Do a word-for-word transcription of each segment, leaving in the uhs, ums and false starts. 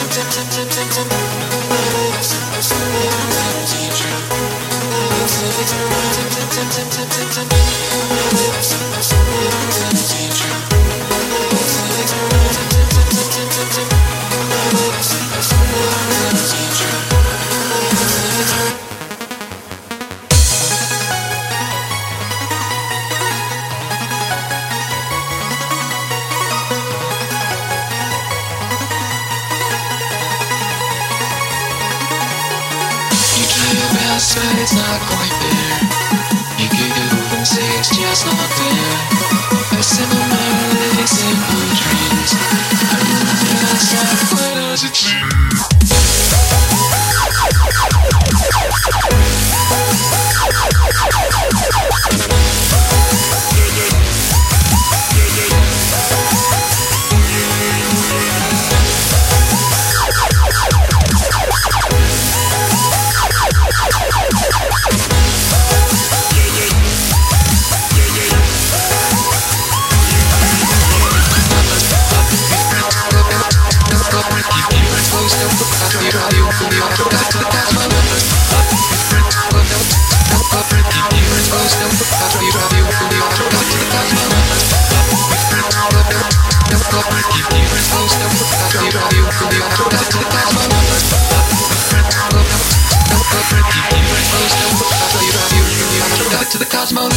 But it's not quite there. You could go and say it's just not there. A simple melody, simple dreams. I really it's not quite as it seems. To the cosmos.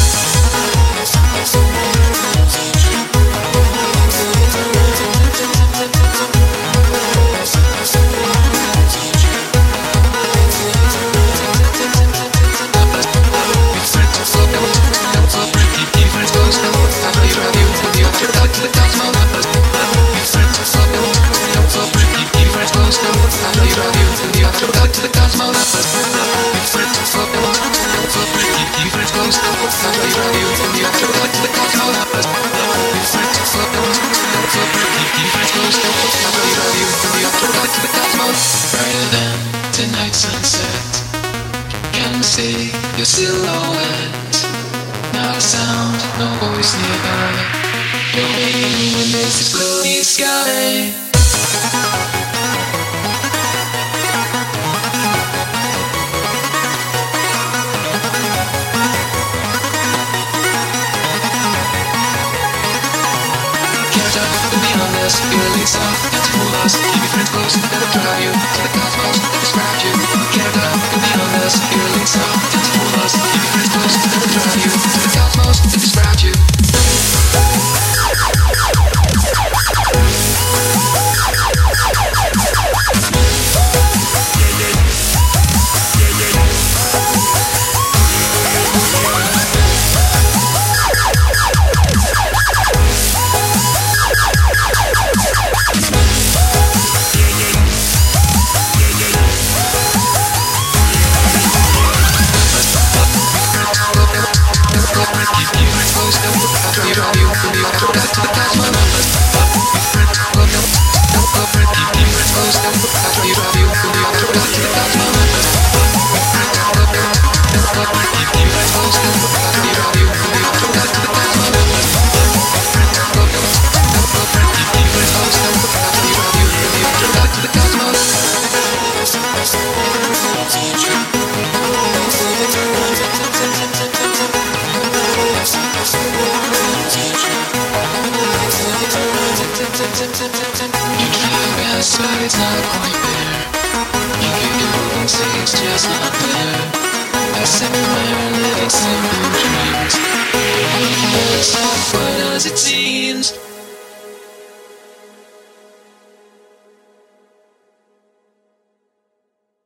Brighter than tonight's sunset, can see your silhouette. Not a sound, no voice nearby. You're waiting in this gloomy sky. Feeling soft, that's hold us. Keep your friends close, that'll drive you to the cosmos that describes you. Get it up, can be honest. Feeling soft, that's hold us. Keep your friends close, that'll drive you to the cosmos that describes you. But it's not quite there. You could go and say it's just not there. A simple melody, simple dreams. It's not quite as it seems.